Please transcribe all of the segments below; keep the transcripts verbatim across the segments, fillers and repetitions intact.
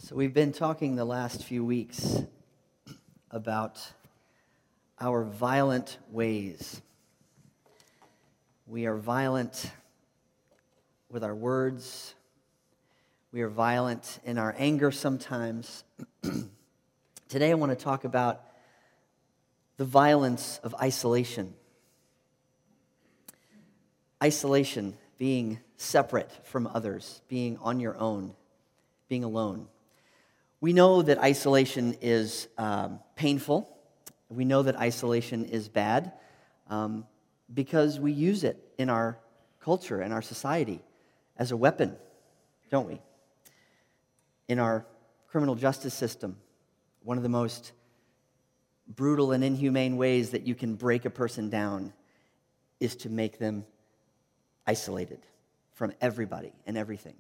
So we've been talking the last few weeks about our violent ways. We are violent with our words. We are violent in our anger sometimes. Today I want to talk about the violence of isolation. Isolation, being separate from others, being on your own, being alone. We know that isolation is um, painful. We know that isolation is bad um, because we use it in our culture, in our society, as a weapon, don't we? In our criminal justice system, one of the most brutal and inhumane ways that you can break a person down is to make them isolated from everybody and everything.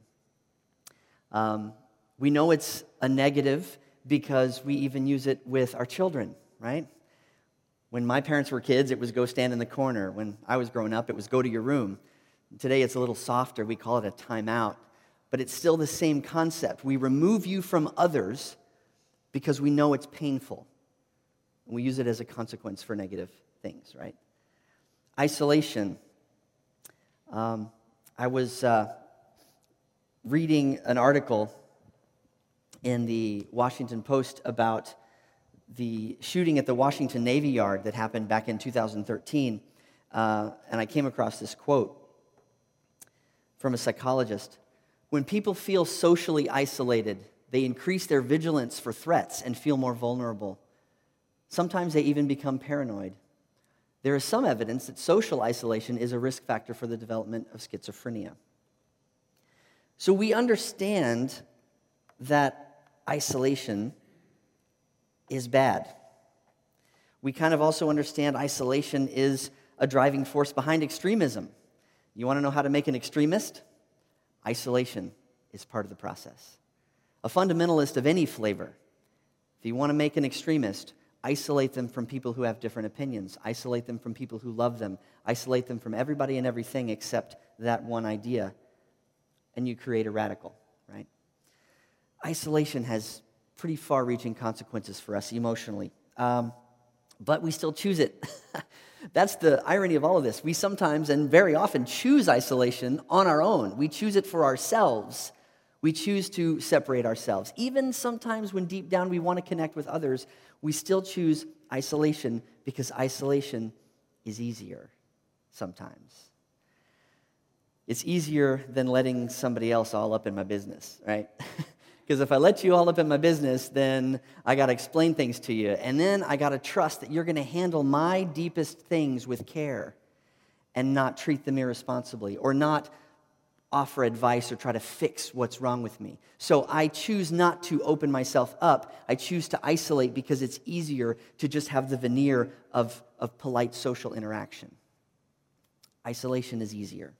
Um, we know it's a negative because we even use it with our children, right? When my parents were kids, it was go stand in the corner. When I was growing up, it was go to your room. Today, it's a little softer. We call it a timeout. But it's still the same concept. We remove you from others because we know it's painful. And we use it as a consequence for negative things, right? Isolation. Um, I was uh, reading an article in the Washington Post about the shooting at the Washington Navy Yard that happened back in two thousand thirteen, uh, and I came across this quote from a psychologist. When people feel socially isolated, they increase their vigilance for threats and feel more vulnerable. Sometimes they even become paranoid. There is some evidence that social isolation is a risk factor for the development of schizophrenia. So we understand that isolation is bad. We kind of also understand isolation is a driving force behind extremism. You want to know how to make an extremist? Isolation is part of the process. A fundamentalist of any flavor, if you want to make an extremist, isolate them from people who have different opinions, isolate them from people who love them, isolate them from everybody and everything except that one idea, and you create a radical, right? Isolation has pretty far-reaching consequences for us emotionally, um, but we still choose it. That's the irony of all of this. We sometimes and very often choose isolation on our own. We choose it for ourselves. We choose to separate ourselves. Even sometimes when deep down we want to connect with others, we still choose isolation because isolation is easier sometimes. It's easier than letting somebody else all up in my business, right? Because if I let you all up in my business, then I got to explain things to you. And then I got to trust that you're going to handle my deepest things with care and not treat them irresponsibly or not offer advice or try to fix what's wrong with me. So I choose not to open myself up. I choose to isolate because it's easier to just have the veneer of, of polite social interaction. Isolation is easier.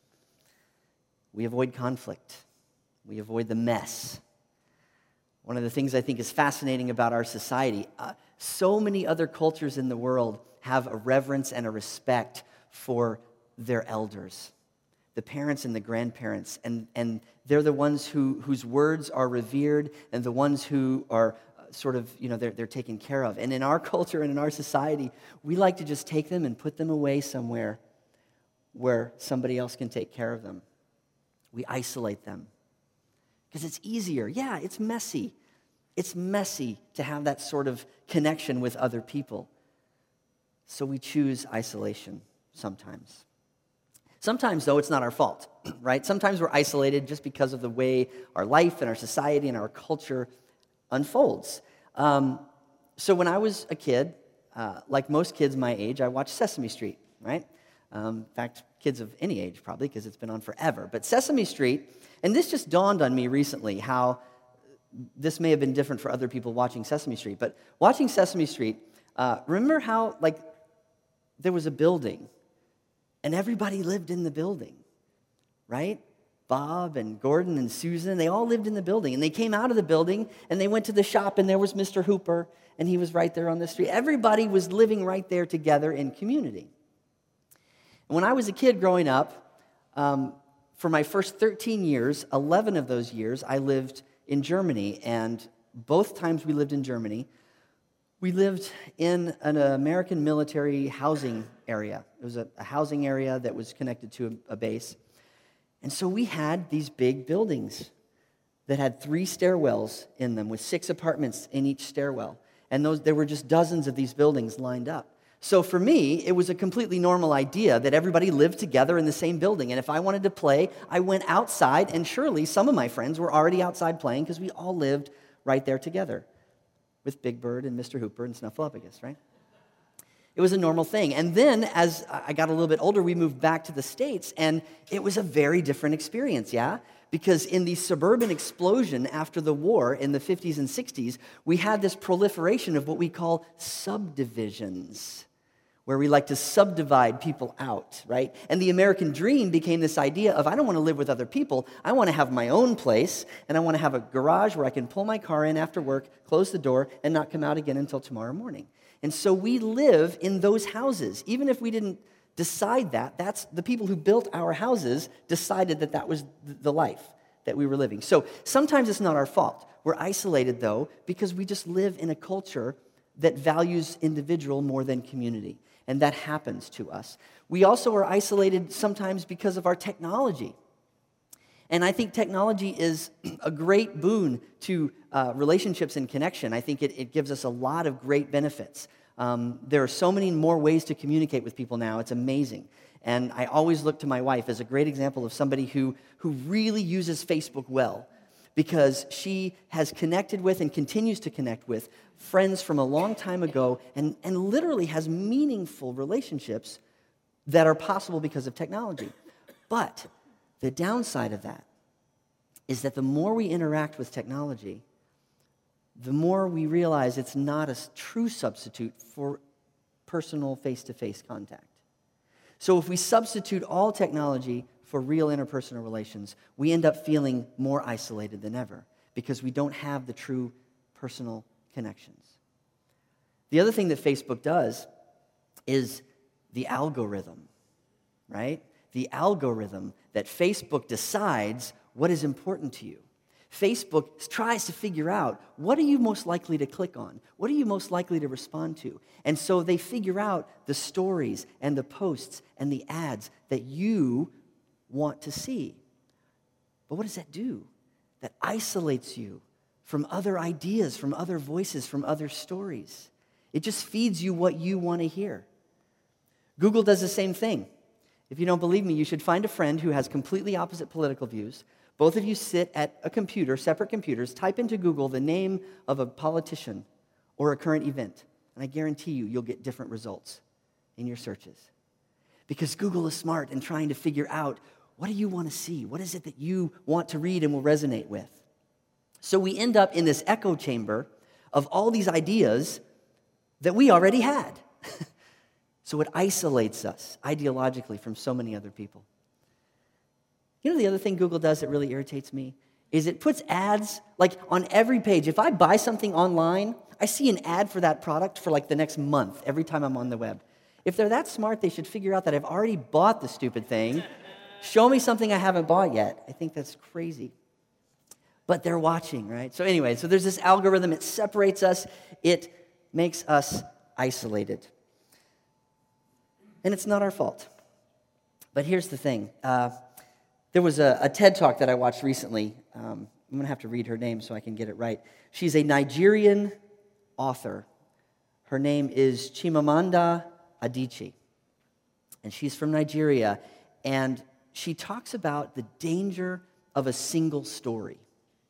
We avoid conflict. We avoid the mess. One of the things I think is fascinating about our society, uh, so many other cultures in the world have a reverence and a respect for their elders, the parents and the grandparents, and, and they're the ones who whose words are revered and the ones who are uh, sort of, you know, they're, they're taken care of. And in our culture and in our society, we like to just take them and put them away somewhere where somebody else can take care of them. We isolate them. Because it's easier. Yeah, it's messy. It's messy to have that sort of connection with other people. So we choose isolation sometimes. Sometimes, though, it's not our fault, right? Sometimes we're isolated just because of the way our life and our society and our culture unfolds. Um, so when I was a kid, uh, like most kids my age, I watched Sesame Street, right? Um, in fact, kids of any age probably, because it's been on forever. But Sesame Street, and this just dawned on me recently, how this may have been different for other people watching Sesame Street, but watching Sesame Street, uh, remember how, like, there was a building, and everybody lived in the building, right? Bob and Gordon and Susan, they all lived in the building, and they came out of the building, and they went to the shop, and there was Mister Hooper, and he was right there on the street. Everybody was living right there together in community. And when I was a kid growing up, um, for my first thirteen years, eleven of those years, I lived in Germany, and both times we lived in Germany, we lived in an American military housing area. It was a, a housing area that was connected to a, a base. And so we had these big buildings that had three stairwells in them with six apartments in each stairwell. And those there were just dozens of these buildings lined up. So for me, it was a completely normal idea that everybody lived together in the same building. And if I wanted to play, I went outside, and surely some of my friends were already outside playing because we all lived right there together with Big Bird and Mister Hooper and Snuffleupagus, right? It was a normal thing. And then as I got a little bit older, we moved back to the States, and it was a very different experience, yeah? Because in the suburban explosion after the war in the fifties and sixties, we had this proliferation of what we call subdivisions, where we like to subdivide people out, right? And the American dream became this idea of, I don't want to live with other people. I want to have my own place, and I want to have a garage where I can pull my car in after work, close the door, and not come out again until tomorrow morning. And so we live in those houses. Even if we didn't decide that, that's the people who built our houses decided that that was the life that we were living. So sometimes it's not our fault. We're isolated, though, because we just live in a culture that values individual more than community. And that happens to us. We also are isolated sometimes because of our technology. And I think technology is a great boon to uh, relationships and connection. I think it, it gives us a lot of great benefits. Um, there are so many more ways to communicate with people now. It's amazing. And I always look to my wife as a great example of somebody who, who really uses Facebook well, because she has connected with and continues to connect with friends from a long time ago, and, and literally has meaningful relationships that are possible because of technology. But the downside of that is that the more we interact with technology, the more we realize it's not a true substitute for personal face-to-face contact. So if we substitute all technology for real interpersonal relations, we end up feeling more isolated than ever because we don't have the true personal connections. The other thing that Facebook does is the algorithm, right? The algorithm that Facebook decides what is important to you. Facebook tries to figure out, what are you most likely to click on? What are you most likely to respond to? And so they figure out the stories and the posts and the ads that you want to see. But what does that do? That isolates you from other ideas, from other voices, from other stories. It just feeds you what you want to hear. Google does the same thing. If you don't believe me, you should find a friend who has completely opposite political views. Both of you sit at a computer, separate computers, type into Google the name of a politician or a current event, and I guarantee you, you'll get different results in your searches. Because Google is smart in trying to figure out, what do you want to see? What is it that you want to read and will resonate with? So we end up in this echo chamber of all these ideas that we already had. So it isolates us ideologically from so many other people. You know the other thing Google does that really irritates me is it puts ads like on every page. If I buy something online, I see an ad for that product for like the next month every time I'm on the web. If they're that smart, they should figure out that I've already bought the stupid thing. Show me something I haven't bought yet. I think that's crazy. But they're watching, right? So anyway, so there's this algorithm. It separates us. It makes us isolated. And it's not our fault. But here's the thing. Uh, there was a, a TED Talk that I watched recently. Um, I'm going to have to read her name so I can get it right. She's a Nigerian author. Her name is Chimamanda Adichie. And she's from Nigeria. And she talks about the danger of a single story.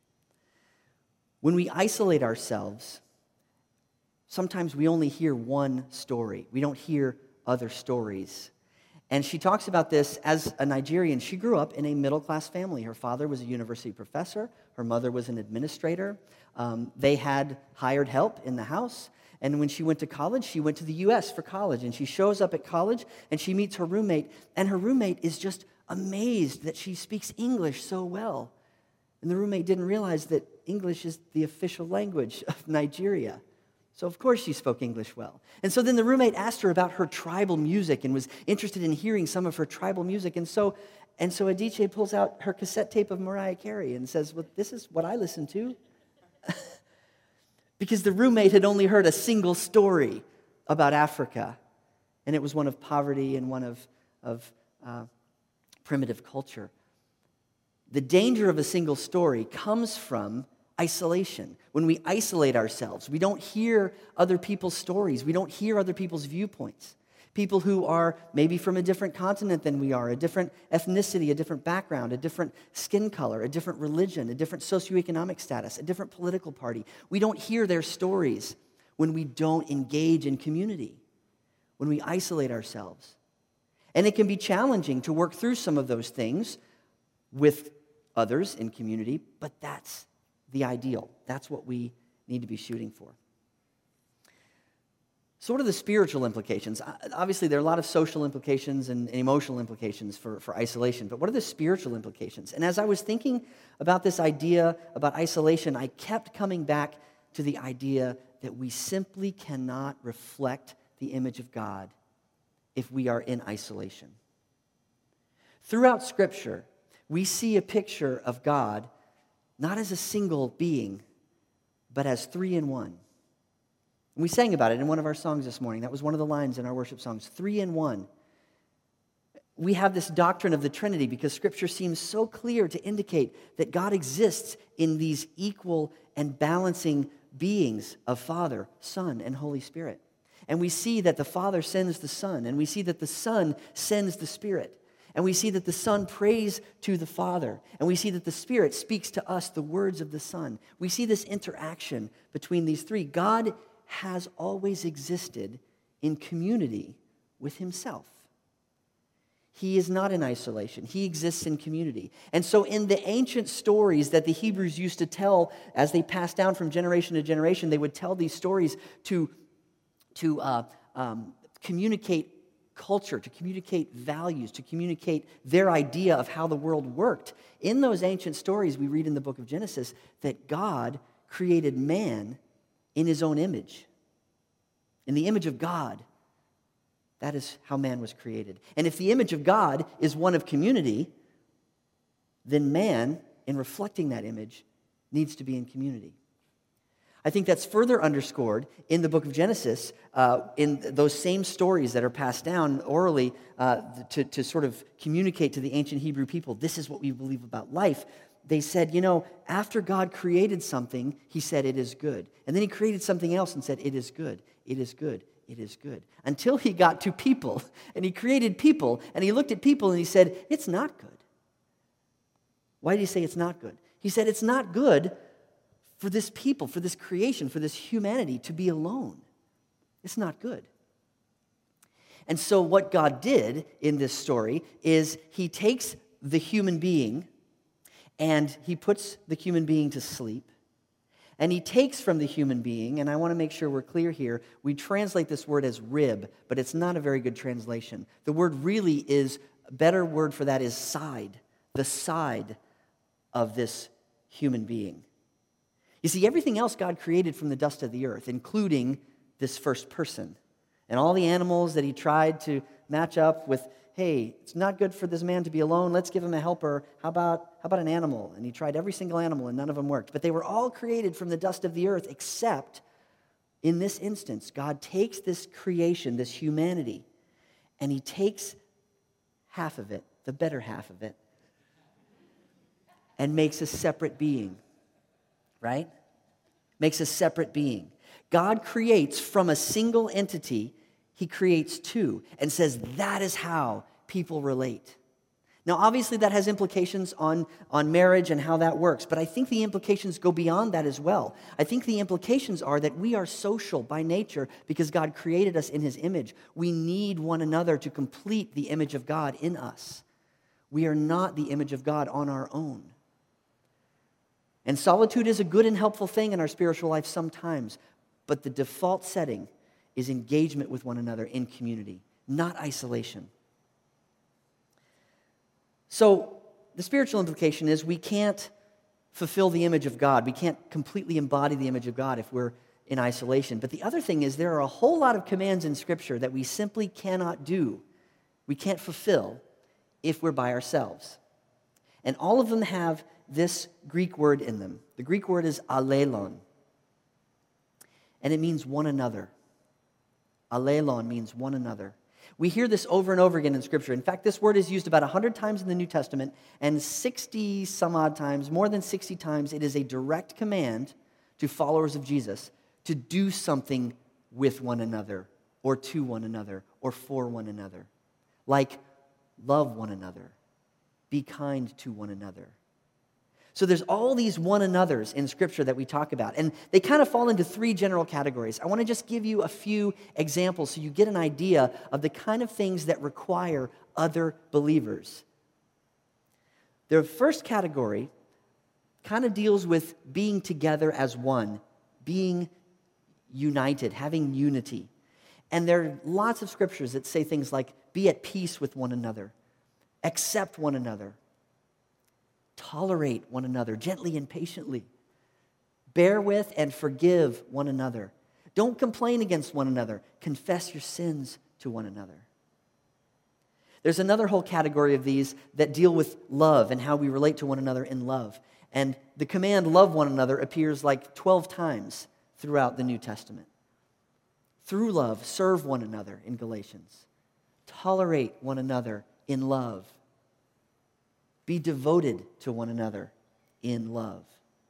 When we isolate ourselves, sometimes we only hear one story. We don't hear other stories. And she talks about this as a Nigerian. She grew up in a middle-class family. Her father was a university professor. Her mother was an administrator. Um, they had hired help in the house. And when she went to college, she went to the U S for college. And she shows up at college, and she meets her roommate. And her roommate is just amazed that she speaks English so well. And the roommate didn't realize that English is the official language of Nigeria. So of course she spoke English well. And so then the roommate asked her about her tribal music and was interested in hearing some of her tribal music. And so And so Adichie pulls out her cassette tape of Mariah Carey and says, well, this is what I listen to. Because the roommate had only heard a single story about Africa, and it was one of poverty and one of, of uh, primitive culture. The danger of a single story comes from isolation. When we isolate ourselves, we don't hear other people's stories. We don't hear other people's viewpoints. People who are maybe from a different continent than we are, a different ethnicity, a different background, a different skin color, a different religion, a different socioeconomic status, a different political party. We don't hear their stories when we don't engage in community, when we isolate ourselves. And it can be challenging to work through some of those things with others in community, but that's the ideal. That's what we need to be shooting for. So what are the spiritual implications? Obviously, there are a lot of social implications and emotional implications for, for isolation, but what are the spiritual implications? And as I was thinking about this idea about isolation, I kept coming back to the idea that we simply cannot reflect the image of God if we are in isolation. Throughout Scripture, we see a picture of God not as a single being, but as three in one. And we sang about it in one of our songs this morning. That was one of the lines in our worship songs, three in one. We have this doctrine of the Trinity because Scripture seems so clear to indicate that God exists in these equal and balancing beings of Father, Son, and Holy Spirit. And we see that the Father sends the Son, and we see that the Son sends the Spirit. And we see that the Son prays to the Father. And we see that the Spirit speaks to us the words of the Son. We see this interaction between these three. God has always existed in community with himself. He is not in isolation. He exists in community. And so in the ancient stories that the Hebrews used to tell as they passed down from generation to generation, they would tell these stories to, to uh, um, communicate culture, to communicate values, to communicate their idea of how the world worked. In those ancient stories, we read in the book of Genesis that God created man in his own image. In the image of God, that is how man was created. And if the image of God is one of community, then man, in reflecting that image, needs to be in community. I think that's further underscored in the book of Genesis, uh, in those same stories that are passed down orally uh, to, to sort of communicate to the ancient Hebrew people, this is what we believe about life. They said, you know, after God created something, he said, it is good. And then he created something else and said, it is good, it is good, it is good. Until he got to people, and he created people, and he looked at people and he said, it's not good. Why did he say it's not good? He said, it's not good for this people, for this creation, for this humanity to be alone. It's not good. And so what God did in this story is he takes the human being and he puts the human being to sleep. And he takes from the human being, and I want to make sure we're clear here, we translate this word as rib, but it's not a very good translation. The word really is, a better word for that is side, the side of this human being. You see, everything else God created from the dust of the earth, including this first person, and all the animals that he tried to match up with, hey, it's not good for this man to be alone, let's give him a helper. How about, how about an animal? And he tried every single animal, and none of them worked. But they were all created from the dust of the earth, except in this instance, God takes this creation, this humanity, and he takes half of it, the better half of it, and makes a separate being. Right? Makes a separate being. God creates from a single entity, he creates two, and says that is how people relate. Now, obviously, that has implications on, on marriage and how that works, but I think the implications go beyond that as well. I think the implications are that we are social by nature because God created us in his image. We need one another to complete the image of God in us. We are not the image of God on our own. And solitude is a good and helpful thing in our spiritual life sometimes, but the default setting is engagement with one another in community, not isolation. So the spiritual implication is we can't fulfill the image of God. We can't completely embody the image of God if we're in isolation. But the other thing is there are a whole lot of commands in Scripture that we simply cannot do, we can't fulfill if we're by ourselves. And all of them have this Greek word in them. The Greek word is allelon. And it means one another. Allelon means one another. We hear this over and over again in Scripture. In fact, this word is used about one hundred times in the New Testament, and sixty some odd times, more than sixty times, it is a direct command to followers of Jesus to do something with one another, or to one another, or for one another. Like, love one another, be kind to one another. So there's all these one another's in Scripture that we talk about, and they kind of fall into three general categories. I want to just give you a few examples so you get an idea of the kind of things that require other believers. The first category kind of deals with being together as one, being united, having unity. And there are lots of scriptures that say things like, be at peace with one another, accept one another, tolerate one another gently and patiently, bear with and forgive one another. Don't complain against one another. Confess your sins to one another. There's another whole category of these that deal with love and how we relate to one another in love. And the command, love one another, appears like twelve times throughout the New Testament. Through love, serve one another in Galatians. Tolerate one another in love. Be devoted to one another in love.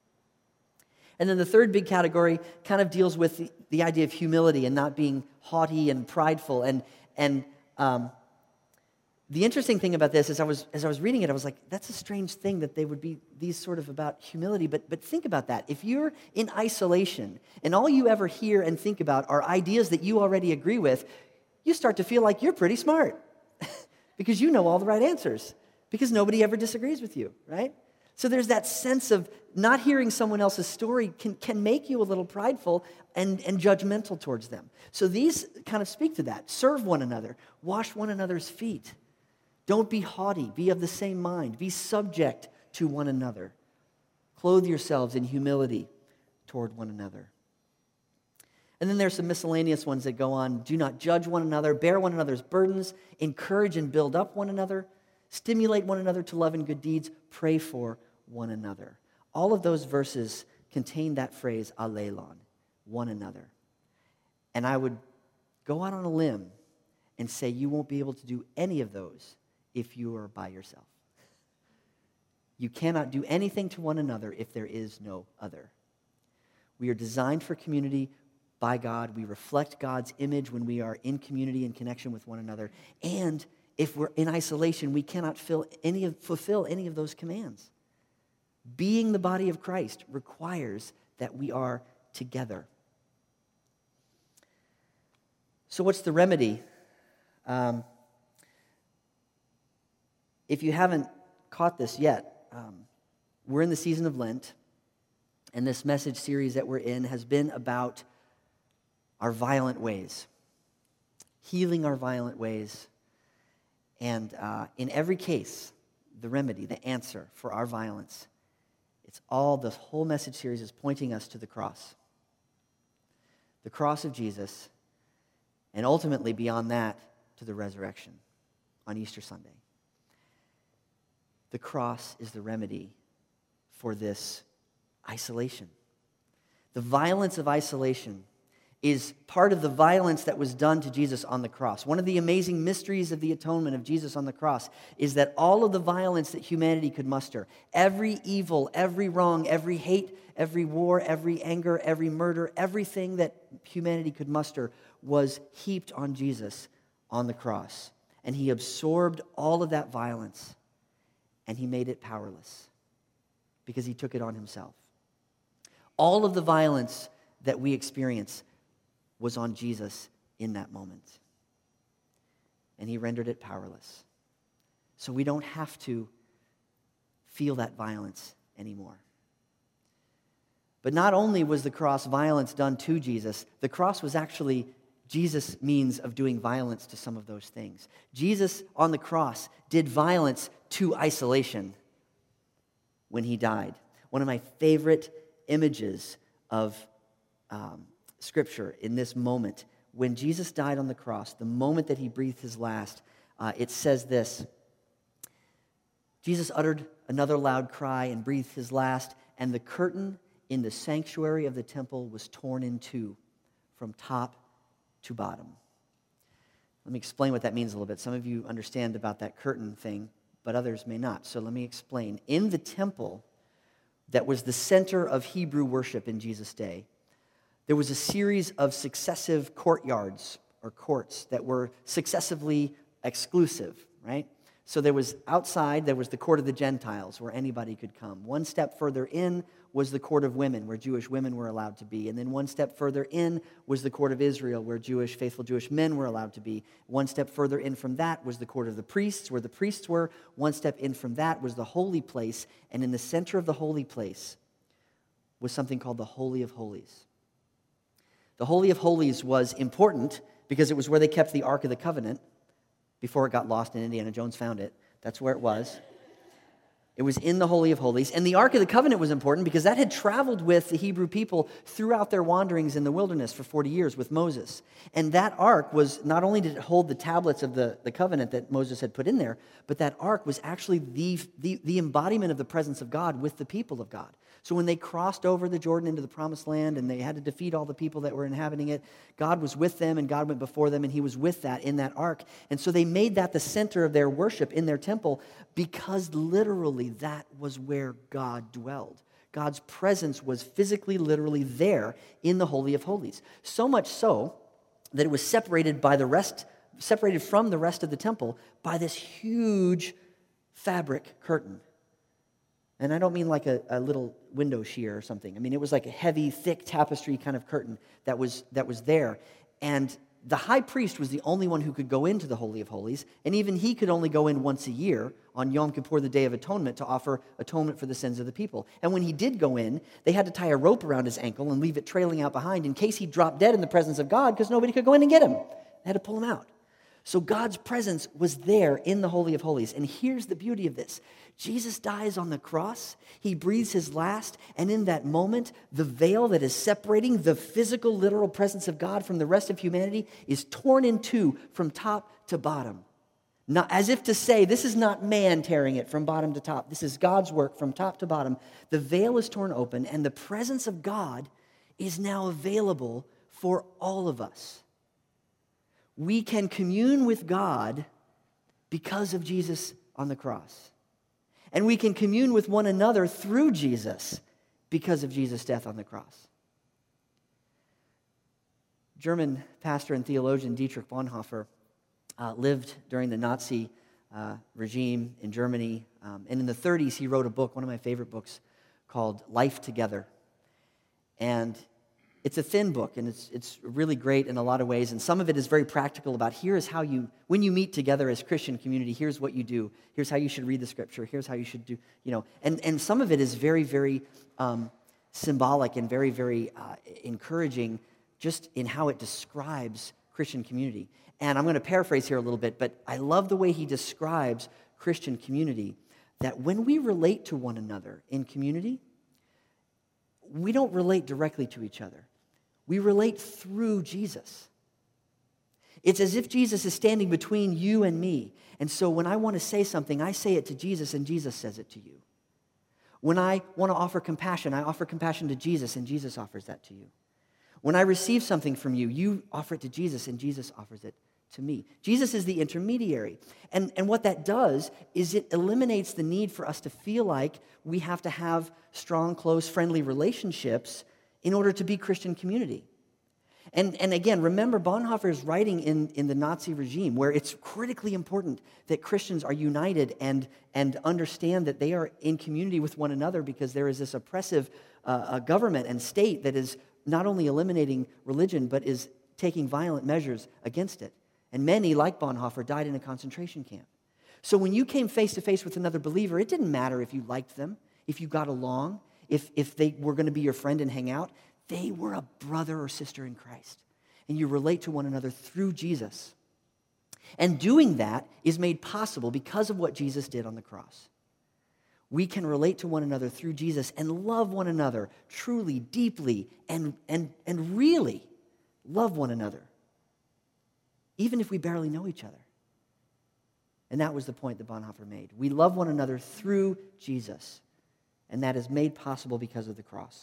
And then the third big category kind of deals with the, the idea of humility and not being haughty and prideful. And, and um, the interesting thing about this is I was, as I was reading it, I was like, that's a strange thing that they would be these sort of about humility. But, but think about that. If you're in isolation and all you ever hear and think about are ideas that you already agree with, you start to feel like you're pretty smart because you know all the right answers. Because nobody ever disagrees with you, right? So there's that sense of not hearing someone else's story can, can make you a little prideful and, and judgmental towards them. So these kind of speak to that. Serve one another. Wash one another's feet. Don't be haughty. Be of the same mind. Be subject to one another. Clothe yourselves in humility toward one another. And then there's some miscellaneous ones that go on. Do not judge one another. Bear one another's burdens. Encourage and build up one another. Stimulate one another to love and good deeds. Pray for one another. All of those verses contain that phrase, allelon, one another. And I would go out on a limb and say you won't be able to do any of those if you are by yourself. You cannot do anything to one another if there is no other. We are designed for community by God. We reflect God's image when we are in community and connection with one another. And if we're in isolation, we cannot fill any of, fulfill any of those commands. Being the body of Christ requires that we are together. So what's the remedy? Um, if you haven't caught this yet, um, we're in the season of Lent, and this message series that we're in has been about our violent ways, healing our violent ways. And uh, in every case, the remedy, the answer for our violence, it's all, the whole message series is pointing us to the cross. The cross of Jesus, and ultimately beyond that, to the resurrection on Easter Sunday. The cross is the remedy for this isolation. The violence of isolation is part of the violence that was done to Jesus on the cross. One of the amazing mysteries of the atonement of Jesus on the cross is that all of the violence that humanity could muster, every evil, every wrong, every hate, every war, every anger, every murder, everything that humanity could muster was heaped on Jesus on the cross. And he absorbed all of that violence, and he made it powerless because he took it on himself. All of the violence that we experience was on Jesus in that moment. And he rendered it powerless. So we don't have to feel that violence anymore. But not only was the cross violence done to Jesus, the cross was actually Jesus' means of doing violence to some of those things. Jesus on the cross did violence to isolation when he died. One of my favorite images of um, Scripture in this moment, when Jesus died on the cross, the moment that he breathed his last, uh, it says this, Jesus uttered another loud cry and breathed his last, and the curtain in the sanctuary of the temple was torn in two from top to bottom. Let me explain what that means a little bit. Some of you understand about that curtain thing, but others may not. So let me explain. In the temple that was the center of Hebrew worship in Jesus' day, there was a series of successive courtyards or courts that were successively exclusive, right? So there was outside, there was the court of the Gentiles where anybody could come. One step further in was the court of women where Jewish women were allowed to be. And then one step further in was the court of Israel where Jewish, faithful Jewish men were allowed to be. One step further in from that was the court of the priests where the priests were. One step in from that was the holy place. And in the center of the holy place was something called the Holy of Holies. The Holy of Holies was important because it was where they kept the Ark of the Covenant before it got lost and Indiana Jones found it. That's where it was. It was in the Holy of Holies. And the Ark of the Covenant was important because that had traveled with the Hebrew people throughout their wanderings in the wilderness for forty years with Moses. And that Ark was, not only did it hold the tablets of the, the covenant that Moses had put in there, but that Ark was actually the, the, the embodiment of the presence of God with the people of God. So when they crossed over the Jordan into the promised land and they had to defeat all the people that were inhabiting it, God was with them and God went before them and he was with that in that ark. And so they made that the center of their worship in their temple because literally that was where God dwelled. God's presence was physically, literally there in the Holy of Holies. So much so that it was separated by the rest, separated from the rest of the temple by this huge fabric curtain. And I don't mean like a, a little window sheer or something. I mean, it was like a heavy, thick tapestry kind of curtain that was that was there. And the high priest was the only one who could go into the Holy of Holies. And even he could only go in once a year on Yom Kippur, the Day of Atonement, to offer atonement for the sins of the people. And when he did go in, they had to tie a rope around his ankle and leave it trailing out behind in case he dropped dead in the presence of God because nobody could go in and get him. They had to pull him out. So God's presence was there in the Holy of Holies. And here's the beauty of this. Jesus dies on the cross. He breathes his last. And in that moment, the veil that is separating the physical, literal presence of God from the rest of humanity is torn in two from top to bottom. Not, as if to say, this is not man tearing it from bottom to top. This is God's work from top to bottom. The veil is torn open, and the presence of God is now available for all of us. We can commune with God because of Jesus on the cross. And we can commune with one another through Jesus because of Jesus' death on the cross. German pastor and theologian Dietrich Bonhoeffer uh, lived during the Nazi uh, regime in Germany. Um, and in the thirties, he wrote a book, one of my favorite books, called Life Together. And it's a thin book, and it's it's really great in a lot of ways, and some of it is very practical about here is how you, when you meet together as Christian community, here's what you do, here's how you should read the Scripture, here's how you should do, you know, and, and some of it is very, very um, symbolic and very, very uh, encouraging just in how it describes Christian community. And I'm going to paraphrase here a little bit, but I love the way he describes Christian community, that when we relate to one another in community, we don't relate directly to each other. We relate through Jesus. It's as if Jesus is standing between you and me. And so when I want to say something, I say it to Jesus and Jesus says it to you. When I want to offer compassion, I offer compassion to Jesus and Jesus offers that to you. When I receive something from you, you offer it to Jesus and Jesus offers it to me. Jesus is the intermediary. And, and what that does is it eliminates the need for us to feel like we have to have strong, close, friendly relationships in order to be Christian community. And, and again, remember, Bonhoeffer is writing in, in the Nazi regime where it's critically important that Christians are united and, and understand that they are in community with one another because there is this oppressive uh, government and state that is not only eliminating religion but is taking violent measures against it. And many, like Bonhoeffer, died in a concentration camp. So when you came face to face with another believer, it didn't matter if you liked them, if you got along, if, if they were going to be your friend and hang out. They were a brother or sister in Christ. And you relate to one another through Jesus. And doing that is made possible because of what Jesus did on the cross. We can relate to one another through Jesus and love one another truly, deeply, and, and, and really love one another, even if we barely know each other. And that was the point that Bonhoeffer made. We love one another through Jesus, and that is made possible because of the cross.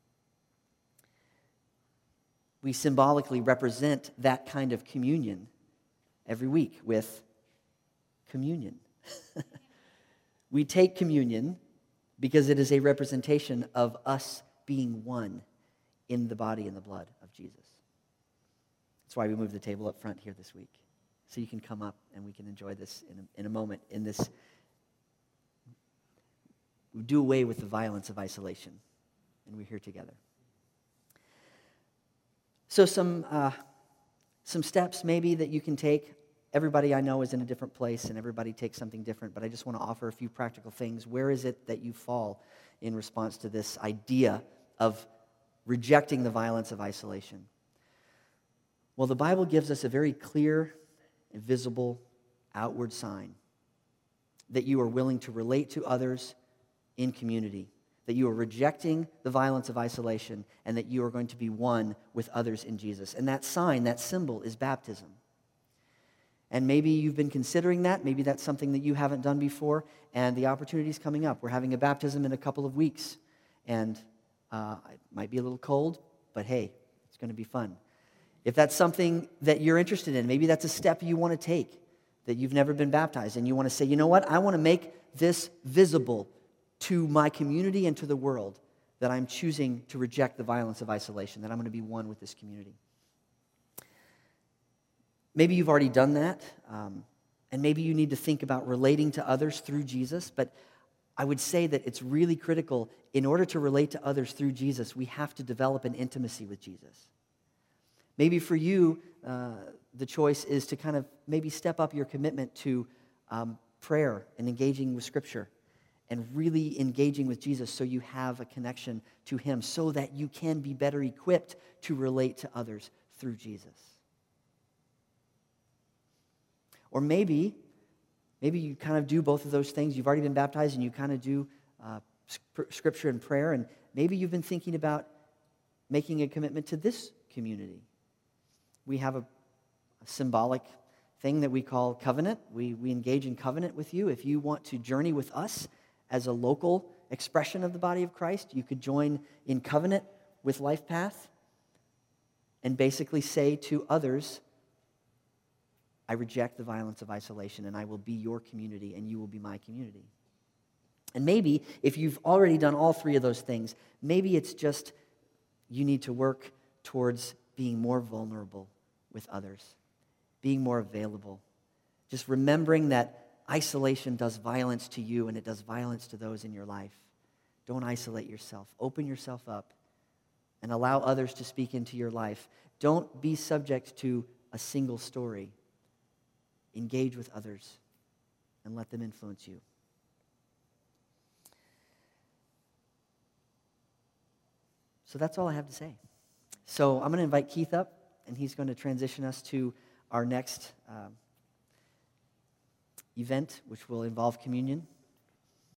We symbolically represent that kind of communion every week with communion. We take communion because it is a representation of us being one in the body and the blood of Jesus. That's why we moved the table up front here this week. So you can come up and we can enjoy this in a, in a moment. In this, we do away with the violence of isolation, and we're here together. So some uh, some steps maybe that you can take. Everybody I know is in a different place, and everybody takes something different. But I just want to offer a few practical things. Where is it that you fall in response to this idea of rejecting the violence of isolation? Well, the Bible gives us a very clear, visible, outward sign that you are willing to relate to others in community, that you are rejecting the violence of isolation, and that you are going to be one with others in Jesus. And that sign, that symbol, is baptism. And maybe you've been considering that. Maybe that's something that you haven't done before, and the opportunity is coming up. We're having a baptism in a couple of weeks, and uh, it might be a little cold, but hey, it's going to be fun. If that's something that you're interested in, maybe that's a step you want to take, that you've never been baptized, and you want to say, you know what, I want to make this visible to my community and to the world, that I'm choosing to reject the violence of isolation, that I'm going to be one with this community. Maybe you've already done that, um, and maybe you need to think about relating to others through Jesus, but I would say that it's really critical. In order to relate to others through Jesus, we have to develop an intimacy with Jesus. Maybe for you, uh, the choice is to kind of maybe step up your commitment to um, prayer and engaging with Scripture and really engaging with Jesus so you have a connection to Him so that you can be better equipped to relate to others through Jesus. Or maybe, maybe you kind of do both of those things. You've already been baptized and you kind of do uh, Scripture and prayer, and maybe you've been thinking about making a commitment to this community. We have a, a symbolic thing that we call covenant. We, we engage in covenant with you. If you want to journey with us as a local expression of the body of Christ, you could join in covenant with LifePath and basically say to others, I reject the violence of isolation, and I will be your community, and you will be my community. And maybe, if you've already done all three of those things, maybe it's just you need to work towards being more vulnerable with others, being more available. Just remembering that isolation does violence to you, and it does violence to those in your life. Don't isolate yourself. Open yourself up and allow others to speak into your life. Don't be subject to a single story. Engage with others and let them influence you. So that's all I have to say. So I'm going to invite Keith up, and he's going to transition us to our next um, event, which will involve communion.